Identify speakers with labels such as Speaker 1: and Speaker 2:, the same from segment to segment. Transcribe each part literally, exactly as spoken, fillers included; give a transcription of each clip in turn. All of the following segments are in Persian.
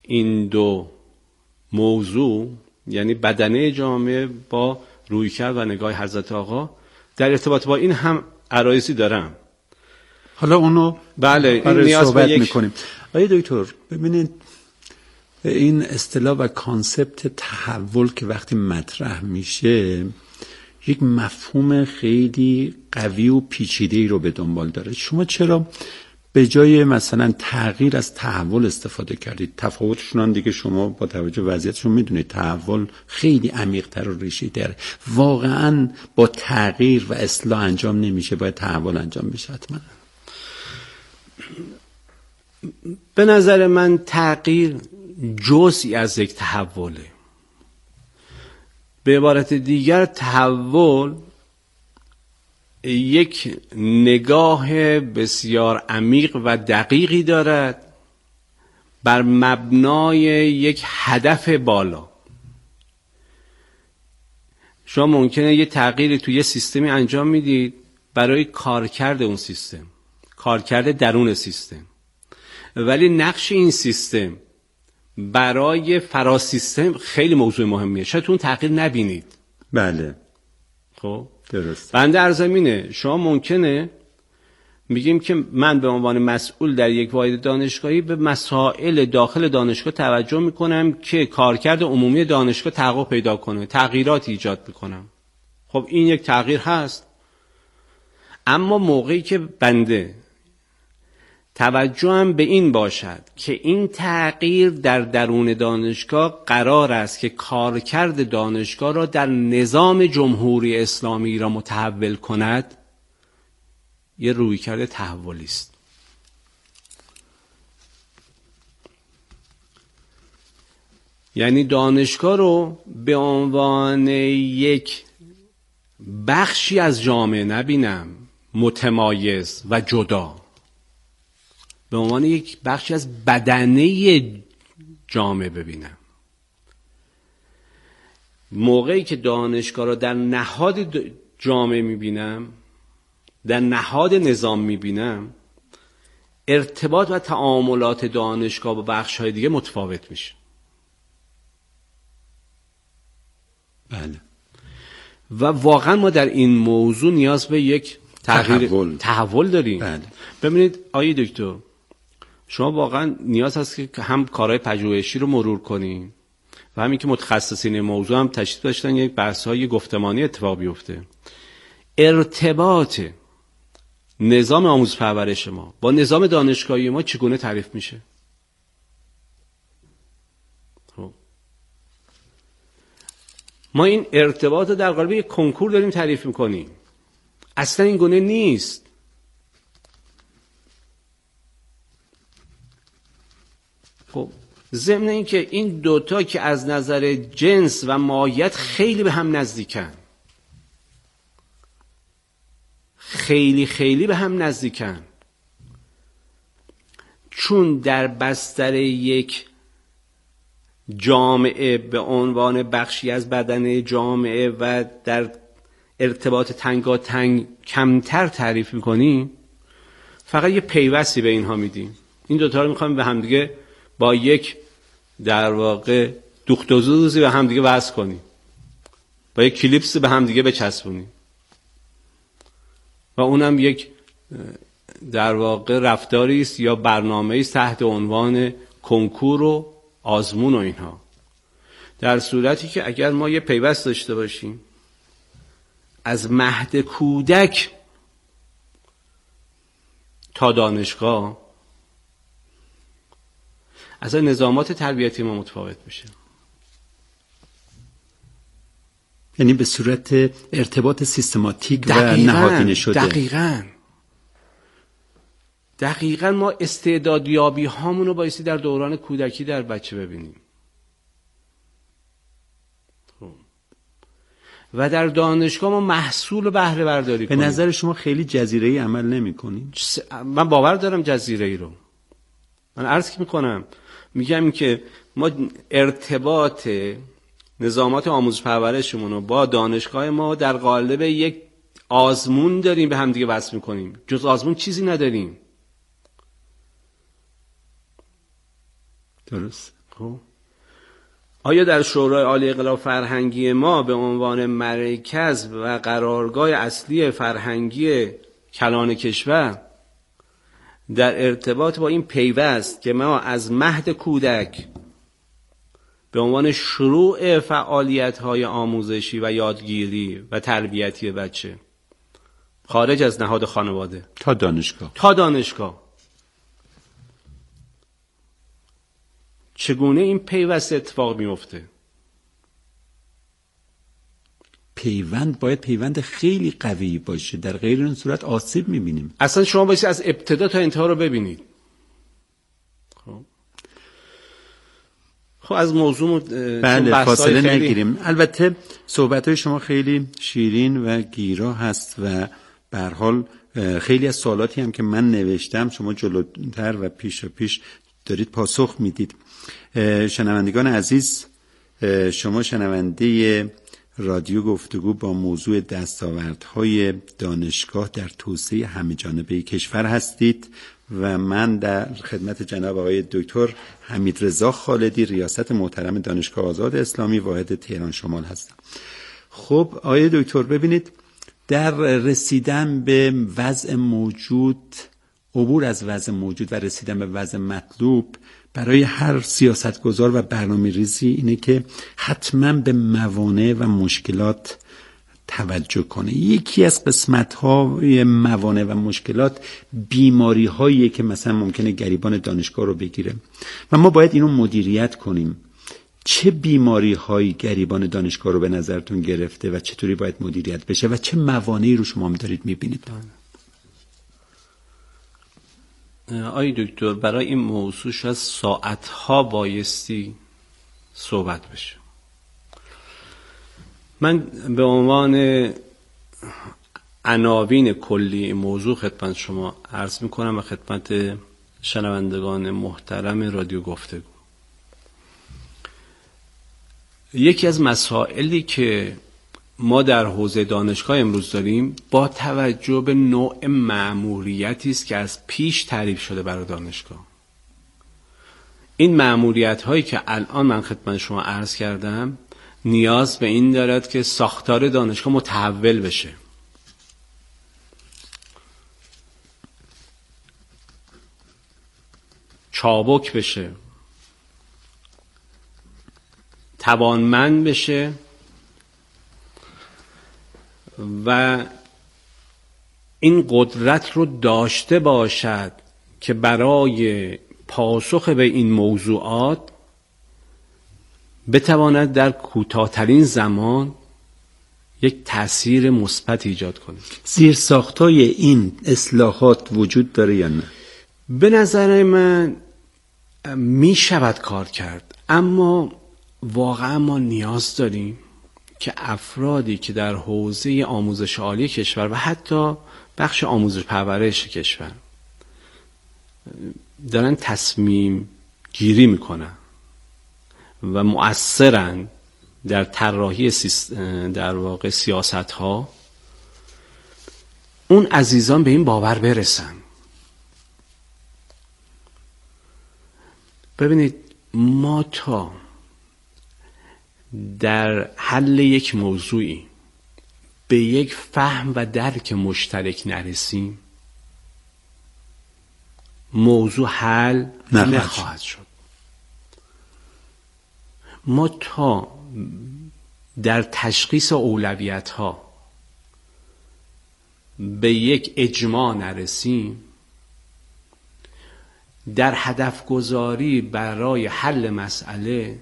Speaker 1: این دو موضوع، یعنی بدنه جامعه با رویکرد و نگاه حضرت آقا، در ارتباط با این هم عرایضی دارم.
Speaker 2: حالا اونو
Speaker 1: بله این نیاز
Speaker 2: صحبت
Speaker 1: به یک
Speaker 2: میکنیم. آقای دکتر ببینید این اصطلاح و کانسپت تحول که وقتی مطرح میشه یک مفهوم خیلی قوی و پیچیده‌ای رو به دنبال داره. شما چرا به جای مثلا تغییر از تحول استفاده کردید؟ تفاوتشون هم دیگه شما با توجه به وضعیتشون میدونید تحول خیلی عمیق‌تر و ریشه‌داره. واقعا با تغییر و اصلاح انجام نمیشه، باید تحول انجام بشه حتما.
Speaker 1: به نظر من تغییر جزئی از یک تحوله. به عبارت دیگر تحول یک نگاه بسیار عمیق و دقیقی دارد بر مبنای یک هدف بالا. شما ممکنه یه تغییری توی یه سیستمی انجام میدید برای کارکرد اون سیستم، کارکرد درون سیستم، ولی نقش این سیستم برای فراسیستم خیلی موضوع مهمیه. شاید اون تغییر نبینید.
Speaker 2: بله
Speaker 1: خب
Speaker 2: درست.
Speaker 1: بنده ارزمینه شما ممکنه میگیم که من به عنوان مسئول در یک واحد دانشگاهی به مسائل داخل دانشگاه توجه میکنم که کارکرد عمومی دانشگاه تحقق پیدا کنه، تغییرات ایجاد میکنم. خب این یک تغییر هست. اما موقعی که بنده توجهم به این باشد که این تغییر در درون دانشگاه قرار است که کارکرد دانشگاه را در نظام جمهوری اسلامی را متحول کند، یه رویکرد تحولی است. یعنی دانشگاه رو به عنوان یک بخشی از جامعه نبینم متمایز و جدا، به عنوان یک بخشی از بدنه جامعه ببینم. موقعی که دانشگاه را در نهاد جامعه میبینم، در نهاد نظام میبینم، ارتباط و تعاملات دانشگاه با بخش‌های دیگه متفاوت میشه.
Speaker 2: بله.
Speaker 1: و واقعا ما در این موضوع نیاز به یک تغییر تحول, تحول داریم.
Speaker 2: بله.
Speaker 1: ببینید آقای دکتر، شما واقعا نیاز هست که هم کارهای پژوهشی رو مرور کنین و همین که متخصصین موضوع هم تشریف داشتن یک بحث‌های گفتمانی اتفاق بیفته. ارتباط نظام آموزش پرورش ما با نظام دانشگاهی ما چگونه تعریف میشه؟ خب ما این ارتباط رو در قالب یک کنکور داریم تعریف میکنیم. اصلا این گونه نیست. خب ضمن این که این دوتا که از نظر جنس و ماهیت خیلی به هم نزدیکن، خیلی خیلی به هم نزدیکن، چون در بستر یک جامعه به عنوان بخشی از بدن جامعه و در ارتباط تنگاتنگ کمتر تعریف میکنیم، فقط یه پیوستی به اینها میدیم. این دوتا رو میخوایم به همدیگه با یک در واقع دوخت و زوزی به همدیگه وصل کنیم، با یک کلیپس به همدیگه بچسبونیم و اونم یک در واقع رفتاری است یا برنامه‌ای است تحت عنوان کنکور و آزمون و اینها. در صورتی که اگر ما یه پیوست داشته باشیم از مهد کودک تا دانشگاه، اصلا نظامات تربیتی ما متفاوت میشه.
Speaker 2: یعنی به صورت ارتباط سیستماتیک و نهادینه شده.
Speaker 1: دقیقاً دقیقاً ما استعدادیابی هامون رو بایستی در دوران کودکی در بچه ببینیم و در دانشگاه ما محصول بهره برداری کنیم.
Speaker 2: به نظر شما خیلی جزیره‌ای عمل نمی‌کنین؟
Speaker 1: من باور دارم جزیره‌ای رو. من عرض می‌کنم، میگم که ما ارتباط نظامات آموزش پرورشمون رو با دانشگاه ما در قالب یک آزمون داریم به هم دیگه وصل می‌کنیم. جز آزمون چیزی نداریم.
Speaker 2: درست.
Speaker 1: خب آیا در شورای عالی انقلاب فرهنگی ما به عنوان مرکز و قرارگاه اصلی فرهنگی کلان کشور در ارتباط با این پیوست که ما از مهد کودک به عنوان شروع فعالیت‌های آموزشی و یادگیری و تربیتی بچه خارج از نهاد خانواده
Speaker 2: تا دانشگاه
Speaker 1: تا دانشگاه چگونه این پیوست اتفاق میفته؟
Speaker 2: پیوند باید پیوند خیلی قوی باشه، در غیر این صورت آسیب میبینیم.
Speaker 1: اصلا شما باید از ابتدا تا انتها رو ببینید. خب خب از موضوع
Speaker 2: بله فاصله خیلی... نگیریم. البته صحبت‌های شما خیلی شیرین و گیرا هست و به هر حال خیلی از سوالاتی هم که من نوشتم شما جلوتر و پیش و پیش دارید پاسخ میدید. شنوندگان عزیز، شما شنونده رادیو گفتگو با موضوع دستاوردهای دانشگاه در توسعه همه‌جانبه کشور هستید و من در خدمت جناب آقای دکتر حمیدرضا خالدی ریاست محترم دانشگاه آزاد اسلامی واحد تهران شمال هستم. خب آقای دکتر ببینید، در رسیدن به وضع موجود، عبور از وضع موجود و رسیدن به وضع مطلوب برای هر سیاستگزار و برنامه‌ریزی اینه که حتما به موانع و مشکلات توجه کنه. یکی از قسمت‌های موانع و مشکلات بیماری‌هایی که مثلا ممکنه گریبان دانشگاه رو بگیره و ما باید اینو مدیریت کنیم. چه بیماری‌هایی گریبان دانشگاه رو به نظرتون گرفته و چطوری باید مدیریت بشه و چه موانعی رو شما هم دارید می‌بینید؟
Speaker 1: آی دکتر، برای این موضوع شاید ساعتها بایستی صحبت بشه. من به عنوان عناوین کلی موضوع خدمت شما عرض میکنم و خدمت شنوندگان محترم رادیو گفتگو. یکی از مسائلی که ما در حوزه دانشگاه امروز داریم با توجه به نوع مأموریتی است که از پیش تعریف شده برای دانشگاه. این مأموریت هایی که الان من خدمت شما عرض کردم نیاز به این دارد که ساختار دانشگاه متحول بشه. چابک بشه، توانمند بشه و این قدرت رو داشته باشد که برای پاسخ به این موضوعات بتواند در کوتاه‌ترین زمان یک تأثیر مثبت ایجاد کنه.
Speaker 2: زیرساخت‌های این اصلاحات وجود داره یا نه؟
Speaker 1: به نظر من می شود کار کرد، اما واقعا ما نیاز داریم که افرادی که در حوزه آموزش عالی کشور و حتی بخش آموزش پرورش کشور دارن تصمیم گیری میکنن و مؤثرن در طراحی در واقع سیاست ها، اون عزیزان به این باور برسن. ببینید، ما تا در حل یک موضوعی به یک فهم و درک مشترک نرسیم، موضوع حل نخواهد شد. ما تا در تشخیص اولویت ها به یک اجماع نرسیم، در هدف گذاری برای حل مسئله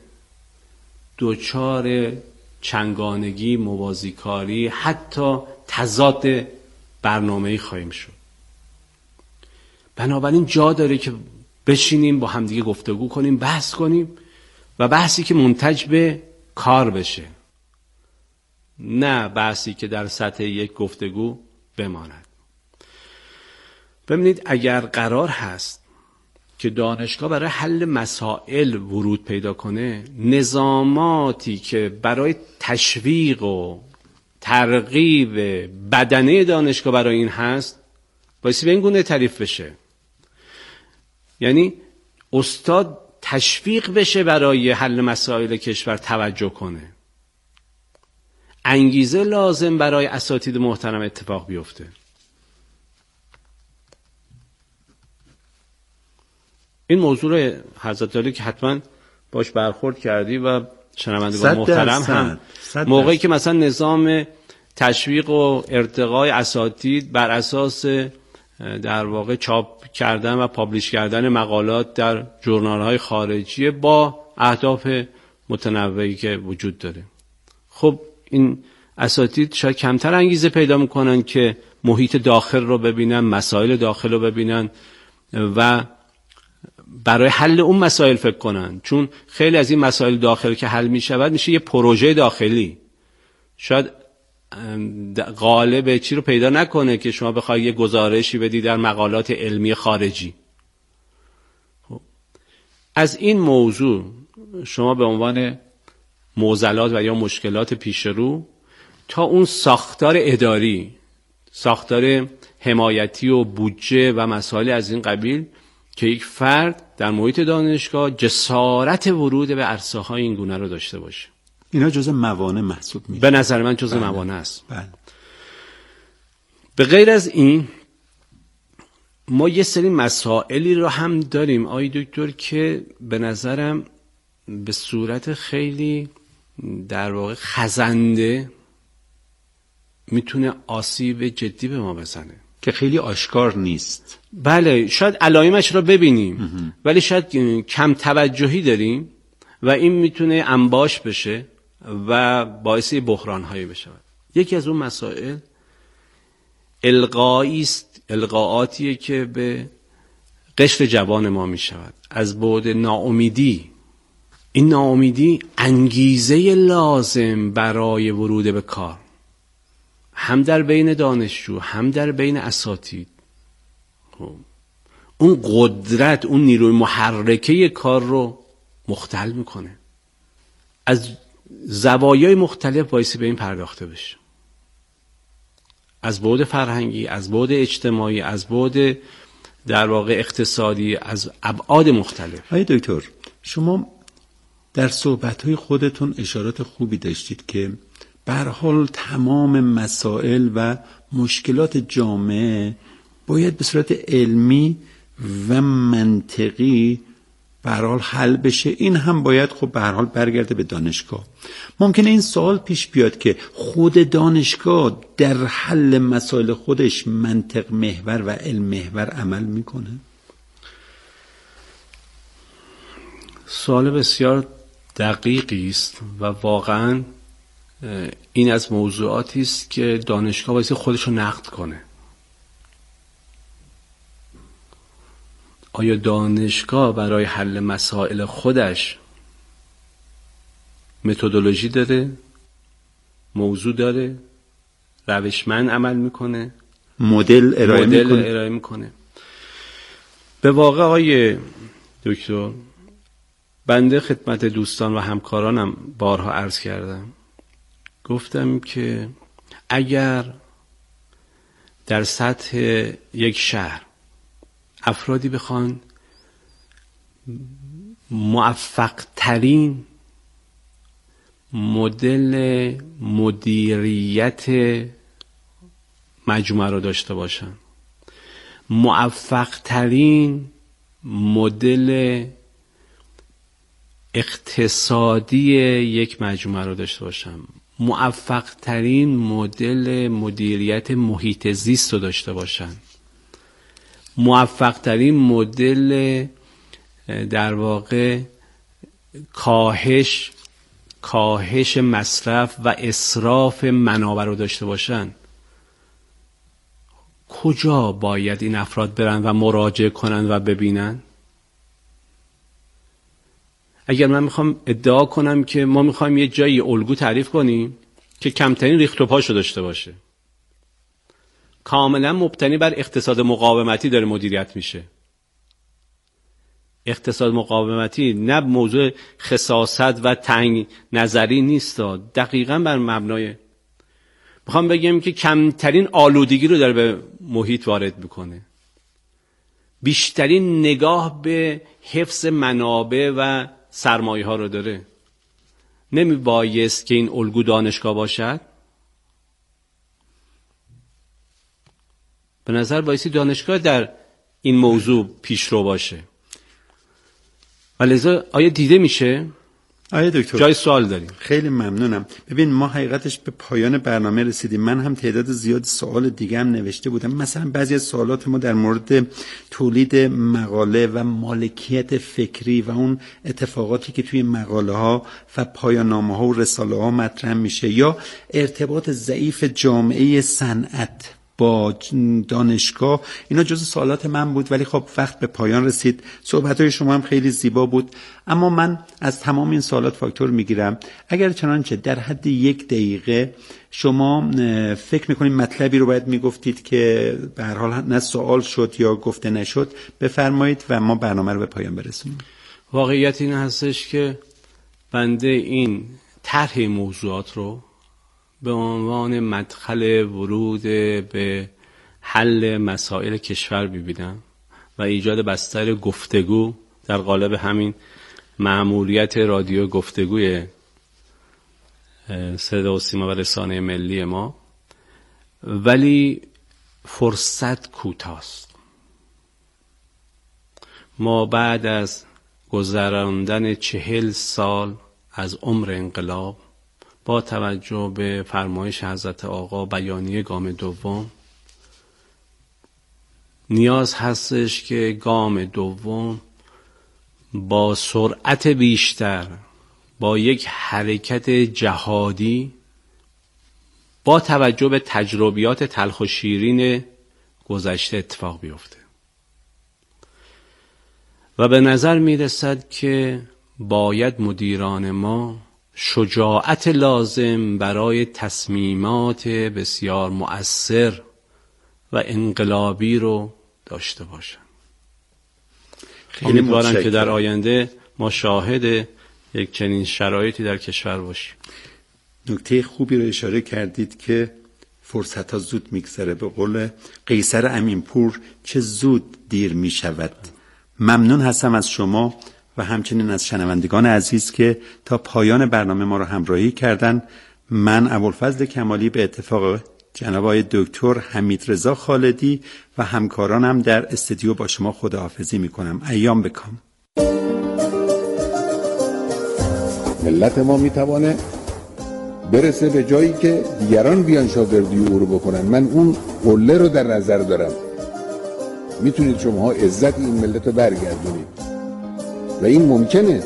Speaker 1: دوچار چنگانگی، موازیکاری، حتی تضاد برنامه‌ای خواهیم شد. بنابراین جا داره که بشینیم با همدیگه گفتگو کنیم، بحث کنیم و بحثی که منتج به کار بشه، نه بحثی که در سطح یک گفتگو بماند. ببینید، اگر قرار هست که دانشگاه برای حل مسائل ورود پیدا کنه، نظاماتی که برای تشویق و ترغیب بدنه دانشگاه برای این هست بایستی به این گونه تعریف بشه. یعنی استاد تشویق بشه برای حل مسائل کشور توجه کنه، انگیزه لازم برای اساتید محترم اتفاق بیفته. این موضوع حضرت علی که حتما باش برخورد کردی و شنوندگان محترم هم موقعی که مثلا نظام تشویق و ارتقای اساتید بر اساس در واقع چاپ کردن و پابلیش کردن مقالات در ژورنال‌های خارجی با اهداف متنوعی که وجود داره، خب این اساتید شاید کمتر انگیزه پیدا میکنن که محیط داخل رو ببینن، مسائل داخل رو ببینن و برای حل اون مسائل فکر کنن، چون خیلی از این مسائل داخل که حل میشود میشه یه پروژه داخلی، شاید غالب چی رو پیدا نکنه که شما بخوای یه گزارشی بدی در مقالات علمی خارجی. از این موضوع شما به عنوان معضلات و یا مشکلات پیش رو تا اون ساختار اداری، ساختار حمایتی و بودجه و مسائل از این قبیل که یک فرد در محیط دانشگاه جسارت ورود به عرصه‌های این گونه رو داشته باشه،
Speaker 2: اینا جزء موانع محسوب میشه.
Speaker 1: به نظر من جزء
Speaker 2: بله.
Speaker 1: موانع است.
Speaker 2: بله.
Speaker 1: به غیر از این ما یه سری مسائلی رو هم داریم آی دکتر که به نظرم به صورت خیلی در واقع خزنده میتونه آسیب جدی به ما بزنه
Speaker 2: که خیلی آشکار نیست.
Speaker 1: بله، شاید علائمش رو ببینیم امه. ولی شاید کم توجهی داریم و این میتونه انباش بشه و باعث بحران‌هایی بشه. یکی از اون مسائل القایی است، القاءاتیه که به قشر جوان ما میشود از بعد ناامیدی. این ناامیدی انگیزه لازم برای ورود به کار هم در بین دانشجو هم در بین اساتید، اون قدرت، اون نیروی محرکه کار رو مختل میکنه. از زوایای مختلف باعث به این پرداخته بشه، از بعد فرهنگی، از بعد اجتماعی، از بعد در واقع اقتصادی، از ابعاد مختلف.
Speaker 2: آقای دکتر، شما در صحبت‌های خودتون اشارات خوبی داشتید که به هر حال تمام مسائل و مشکلات جامعه باید به صورت علمی و منطقی به هر حال حل بشه. این هم باید خب به هر حال برگرده به دانشگاه. ممکنه این سوال پیش بیاد که خود دانشگاه در حل مسائل خودش منطق محور و علم محور عمل میکنه؟
Speaker 1: سوال بسیار دقیقی است و واقعا این از موضوعاتی است که دانشگاه باید خودش رو نقد کنه. آیا دانشگاه برای حل مسائل خودش متدولوژی داره، موضوع داره، روشمند عمل میکنه،
Speaker 2: مدل ارائه
Speaker 1: مدل
Speaker 2: میکنه؟
Speaker 1: ارائه میکنه. به واقع آقای دکتر، بنده خدمت دوستان و همکارانم بارها عرض کردم، گفتم که اگر در سطح یک شهر افرادی بخوان موفق ترین مدل مدیریت مجموعه رو داشته باشن، موفق ترین مدل اقتصادی یک مجموعه رو داشته باشن، موفق ترین مدل مدیریت محیط زیست رو داشته باشن، موفق ترین مدل در واقع کاهش کاهش مصرف و اسراف منابع رو داشته باشن، کجا باید این افراد برن و مراجعه کنن و ببینن؟ اگر من میخوام ادعا کنم که ما میخوایم یه جایی الگو تعریف کنیم که کمترین ریخت و پاشو داشته باشه، کاملا مبتنی بر اقتصاد مقاومتی داره مدیریت میشه. اقتصاد مقاومتی نه موضوع خساست و تنگ نظری نیست، دقیقاً بر مبنای میخوام بگم که کمترین آلودگی رو داره به محیط وارد میکنه، بیشترین نگاه به حفظ منابع و سرمایه ها رو داره. نمی بایست که این الگو دانشگاه باشد؟ به نظر بایستی دانشگاه در این موضوع پیشرو باشه. ولذا آیا دیده میشه؟
Speaker 2: آیا دکتر
Speaker 1: جای سوال داریم.
Speaker 2: خیلی ممنونم. ببین ما حقیقتش به پایان برنامه رسیدیم. من هم تعداد زیاد سوال دیگه هم نوشته بودم. مثلا بعضی از سوالات ما در مورد تولید مقاله و مالکیت فکری و اون اتفاقاتی که توی مقاله ها و پایان نامه ها و رساله ها مطرح میشه، یا ارتباط ضعیف جامعه صنعت با دانشگاه، اینا جز سوالات من بود. ولی خب وقت به پایان رسید. صحبت‌های شما هم خیلی زیبا بود، اما من از تمام این سوالات فاکتور میگیرم. اگر چنانچه در حد یک دقیقه شما فکر میکنید مطلبی رو باید میگفتید که به هر حال نه سوال شد یا گفته نشد، بفرمایید و ما برنامه رو به پایان برسونیم.
Speaker 1: واقعیت این هستش که بنده این طرح موضوعات رو به عنوان مدخل ورود به حل مسائل کشور ببینم و ایجاد بستر گفتگو در قالب همین مأموریت رادیو گفتگوی صدا و سیما و رسانه ملی ما. ولی فرصت کوتاست. ما بعد از گذراندن چهل سال از عمر انقلاب، با توجه به فرمایش حضرت آقا بیانیه گام دوم، نیاز هستش که گام دوم با سرعت بیشتر، با یک حرکت جهادی، با توجه به تجربیات تلخ و شیرین گذشته اتفاق بیفته. و به نظر می رسد که باید مدیران ما شجاعت لازم برای تصمیمات بسیار مؤثر و انقلابی رو داشته باشن. امیدوارم که در آینده ما شاهد یک چنین شرایطی در کشور باشیم.
Speaker 2: نکته خوبی رو اشاره کردید که فرصت ها زود میگذره. به قول قیصر امینپور چه زود دیر میشود. ممنون هستم از شما و همچنین از شنوندگان عزیز که تا پایان برنامه ما رو همراهی کردن. من ابوالفضل کمالی به اتفاق جناب آقای دکتر حمیدرضا خالدی و همکارانم در استودیو با شما خداحافظی میکنم. ایام بکام.
Speaker 3: ملت ما میتوانه برسه به جایی که دیگران بیان شاگردی او رو بکنن. من اون قله رو در نظر دارم. میتونید شما عزت این ملت رو برگردونید و این ممکنه.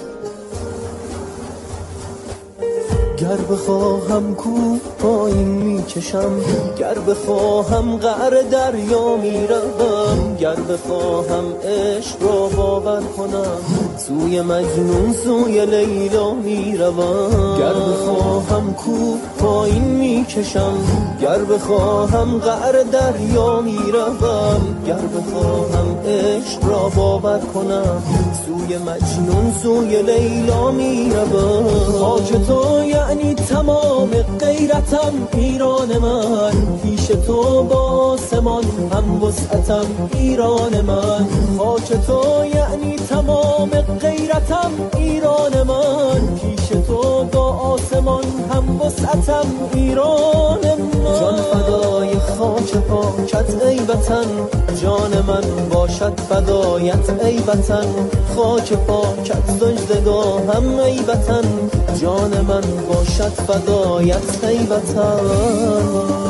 Speaker 4: گر بخواهم کو پایین میکشم، گر بخواهم قعر دریا میروم، گر بخواهم عشق را باور کنم سوی مجنون سوی لیلا میروم. گر بخواهم کو پایین میکشم، گر بخواهم قعر دریا میروم، گر بخواهم عشق را باور کنم سوی مجنون سوی لیلا میروم. خاک تو یعنی تمام غیرتم، ایران من پیش تو با آسمان هم وسعتم، ایران من خاک تو یعنی تمام غیرتم، ایران من پیش تو با آسمان هم وسعتم، ایران من. جان فدای خاک پاکت ای وطن، جان من باشد فدایت ای وطن، خاک پاکت سجدگاهم ای وطن، جان من باشد فدایت ای وطن.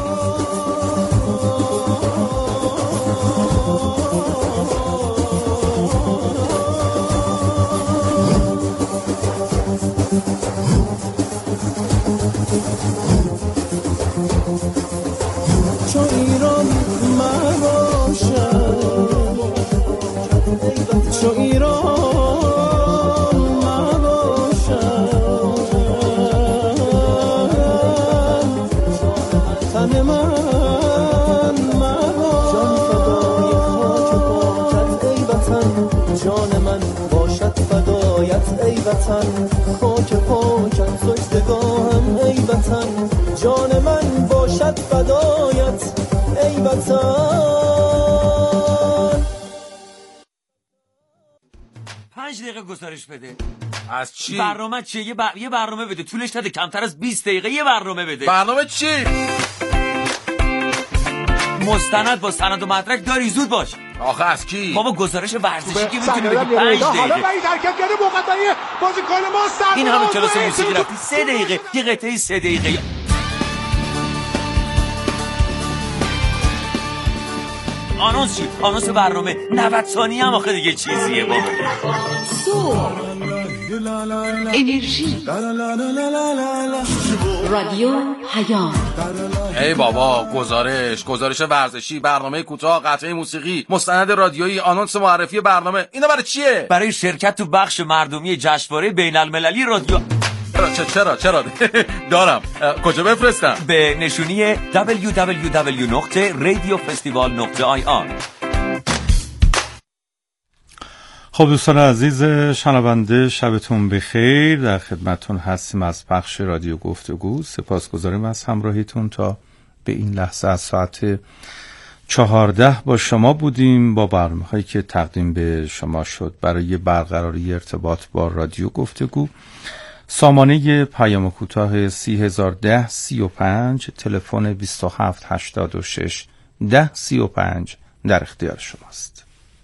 Speaker 4: چو ایران مباشد، چو ایران مباشد، تن من مباشد. جان فدای خاک پاکت ای وطن، جان من باشد فدایت ای وطن، خاک پاکت سجدگاهم ای وطن، جان من باشد فدایت ای وطن.
Speaker 5: پنج دقیقه گزارش بده.
Speaker 6: از چی؟
Speaker 5: برنامه چیه؟ یه, بر... یه برنامه بده، طولش نده، کمتر از بیست دقیقه یه برنامه بده.
Speaker 6: برنامه چی؟
Speaker 5: مستند با سند و مدرک داری، زود باش.
Speaker 6: آخه از کی؟
Speaker 5: بابا گزارش ورزشی که میتونی بگی پنج دقیقه.
Speaker 7: حالا باید حرکت کرده مقدمه بازیکن ما سر
Speaker 5: این همه کلاس موسیقی رفتی سه دقیقه، یه قطعه سه دقیقه. آنونس چی؟ آنونس برنامه نود ثانیه هم آخه دیگه چیزیه بابا.
Speaker 8: انرژی رادیو پیام.
Speaker 6: ای بابا، گزارش گزارش ورزشی، برنامه کوتاه، قطعه موسیقی، مستند رادیویی، آنونس معرفی برنامه، اینا برای چیه؟
Speaker 5: برای شرکت تو بخش مردمی جشنواره بین المللی رادیو.
Speaker 6: چرا چرا چرا دارم. کجا بفرستم؟
Speaker 5: به نشونی دبلیو دبلیو دبلیو نقطه رادیو فستیوال نقطه آی آر.
Speaker 2: خب دوستان عزیز شنونده، شبتون بخیر. در خدمتون هستیم از بخش رادیو گفتگو. سپاسگزاریم از همراهیتون. تا به این لحظه از ساعت چهارده با شما بودیم با برنامه هایی که تقدیم به شما شد. برای برقراری ارتباط با رادیو گفتگو سامانه پیام کوتاه سی هزار ده سی و پنج، تلفن بیست و هفت هشتاد و شش ده سی و پنج در اختیار شماست.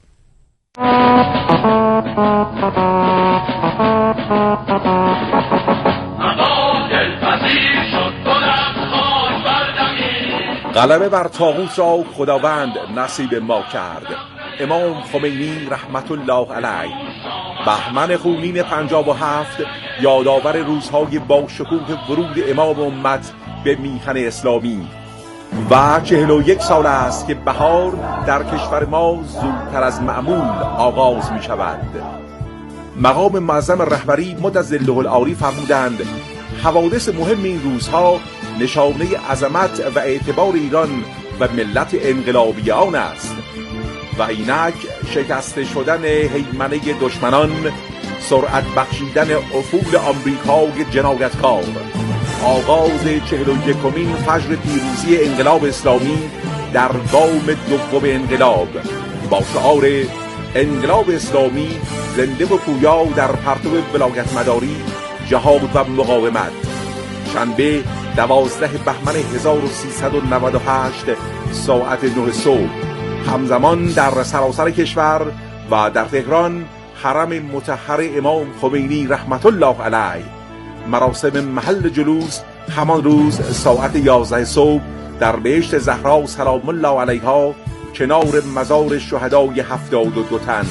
Speaker 9: غلبه بر طاغوت را خداوند نصیب ما کرد. امام خمینی رحمت الله علیه. بهمن خونین پنجاب و هفت یادآور روزهای با شکوه ورود امام امت به میهن اسلامی و چهل و یک سال است که بهار در کشور ما زودتر از معمول آغاز می شود. مقام معظم رهبری مدظله العالی فرمودند حوادث مهم این روزها نشانه عظمت و اعتبار ایران و ملت انقلابیان است و اینک شکسته شدن هیمنه دشمنان، سرعت بخشیدن افول آمریکای جنایتکار، آغاز چهل و یکمین فجر پیروزی انقلاب اسلامی در گام دوم انقلاب با شعار انقلاب اسلامی زنده و پویا در پرتو ولایت مداری، جهاد و مقاومت. شنبه دوازده بهمن هزار و سیصد و نود و هشت ساعت نه صبح، همزمان در سراسر کشور و در تهران حرم مطهر امام خمینی رحمت الله علیه. مراسم محل جلوس همان روز ساعت یازده صبح در بهشت زهرا سلام الله علیها کنار مزار شهدای هفتاد و دو تن.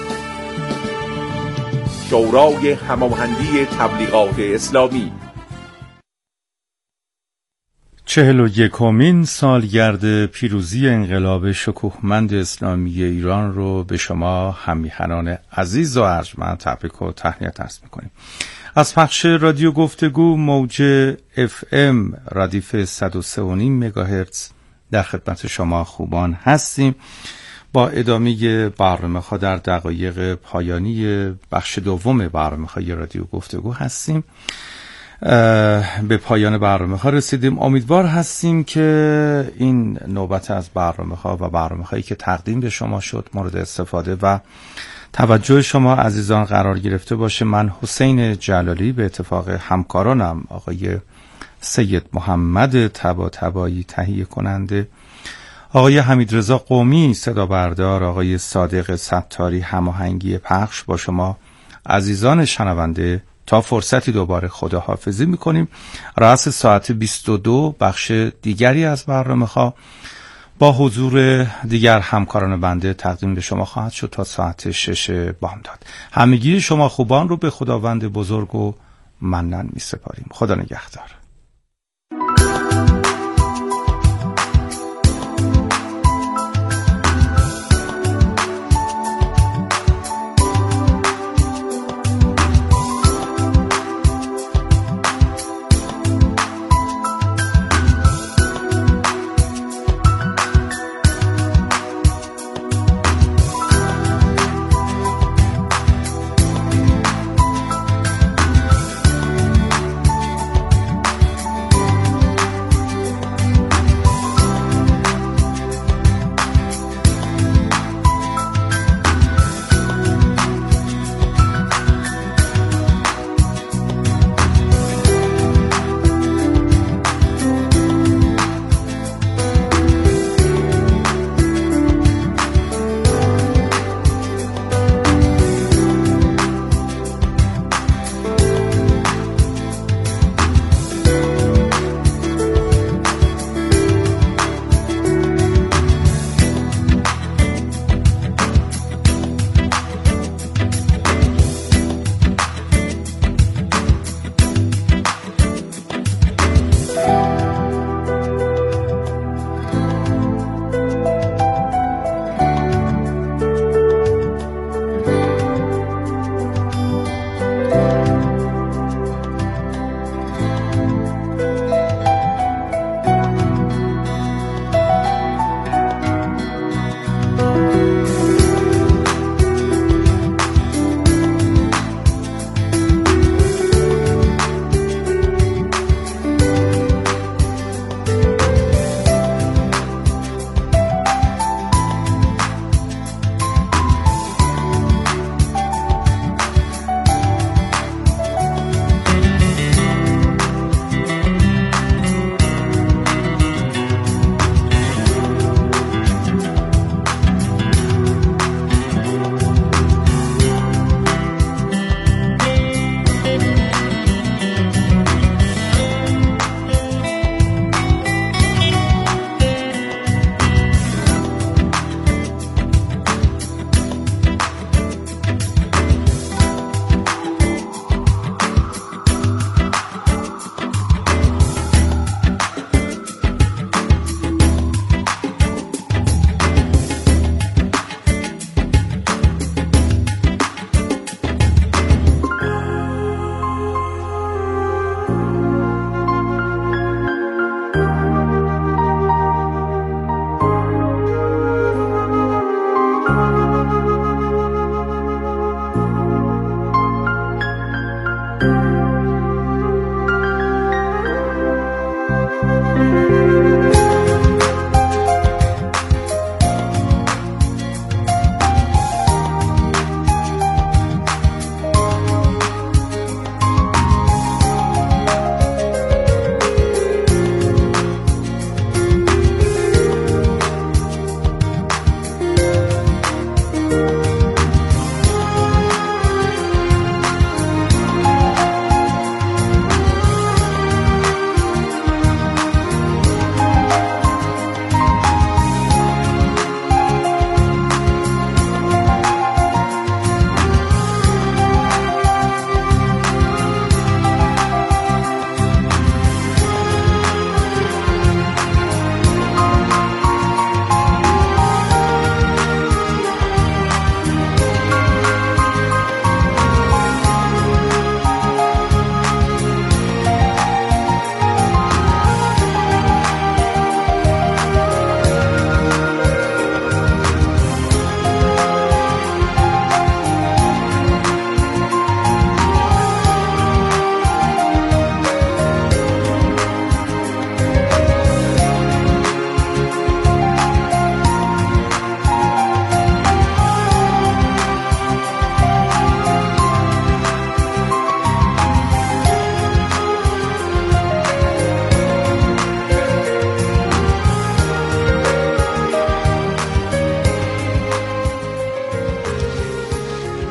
Speaker 9: شورای هماهنگی تبلیغات اسلامی.
Speaker 2: چهل و یکمین سالگرد پیروزی انقلاب شکوهمند اسلامی ایران رو به شما هممیهنان عزیز و ارجمند تبریک و تهنیت عرض می‌کنیم. از پخش رادیو گفتگو موج اف ام ردیف صد و سه و نیم مگاهرتز در خدمت شما خوبان هستیم. با ادامه برنامه‌ها در دقایق پایانی بخش دوم برنامه‌های رادیو گفتگو هستیم. به پایان برنامه ها رسیدیم. امیدوار هستیم که این نوبت از برنامه ها و برنامه هایی که تقدیم به شما شد مورد استفاده و توجه شما عزیزان قرار گرفته باشه. من حسین جلالی به اتفاق همکارانم آقای سید محمد طباطبایی تهیه کننده، آقای حمیدرضا قومی صدا بردار، آقای صادق ستاری هماهنگی پخش با شما عزیزان شنونده تا فرصتی دوباره خداحافظی میکنیم. رأس ساعت بیست و دو بخش دیگری از برنامه‌ها با حضور دیگر همکاران بنده تقدیم به شما خواهد شد تا ساعت شش بامداد. همگی شما خوبان رو به خداوند بزرگ و منن می سپاریم. خدا نگهدار.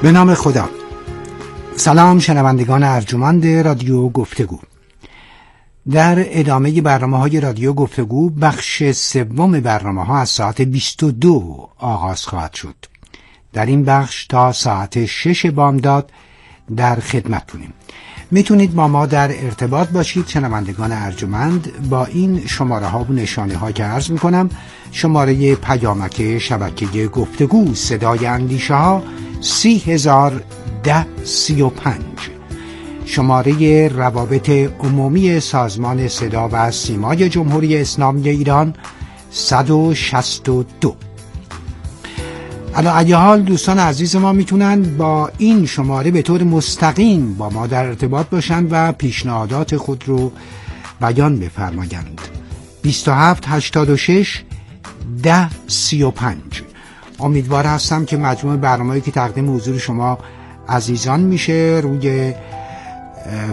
Speaker 10: به نام خدا. سلام شنوندگان ارجمند رادیو گفتگو. در ادامه برنامه های رادیو گفتگو بخش سوم برنامه ها از ساعت بیست و دو آغاز خواهد شد. در این بخش تا ساعت شش بامداد در خدمتتونیم. میتونید با ما در ارتباط باشید شنوندگان ارجمند با این شماره ها و نشانه ها که عرض میکنم: شماره پیامک شبکه گفتگو صدای اندیشه ها سی هزار ده سی و پنج، شماره روابط عمومی سازمان صدا و سیمای جمهوری اسلامی ایران صد و شصت و دو. علی ای حال دوستان عزیز ما میتونن با این شماره به طور مستقیم با ما در ارتباط باشند و پیشنهادات خود رو بیان بفرمایند. بیست و هفت هشتاد و شش ده سی و پنج. امیدوار هستم که مجموع برنامه‌ای که تقدیم حضور شما عزیزان میشه روی